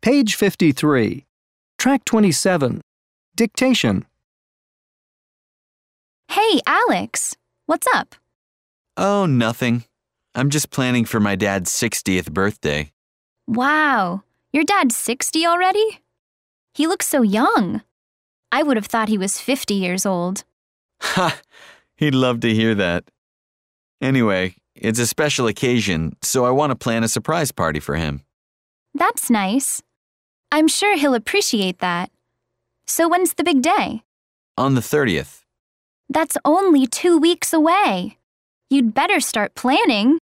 Page 53. Track 27. Dictation. Hey, Alex. What's up? Oh, nothing. I'm just planning for my dad's 60th birthday. Wow, your dad's 60 already? He looks so young. I would have thought he was 50 years old. Ha! He'd love to hear that. Anyway, it's a special occasion, so I want to plan a surprise party for him. That's nice. I'm sure he'll appreciate that. So when's the big day? On the 30th. That's only 2 weeks away. You'd better start planning.